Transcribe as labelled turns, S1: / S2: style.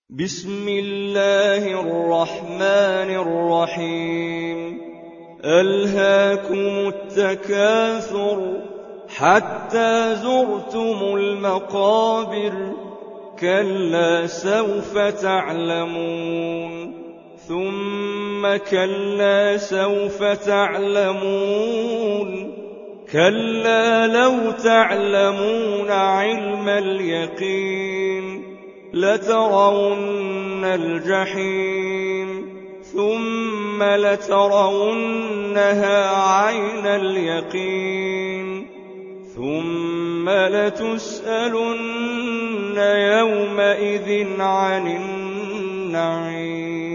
S1: بسم الله الرحمن الرحيم ألهاكم التكاثر حتى زرتم المقابر كلا سوف تعلمون ثم كلا سوف تعلمون كلا لو تعلمون علم اليقين لترون الجحيم ثم لترونها عين اليقين ثم لتسألن يومئذ عن النعيم.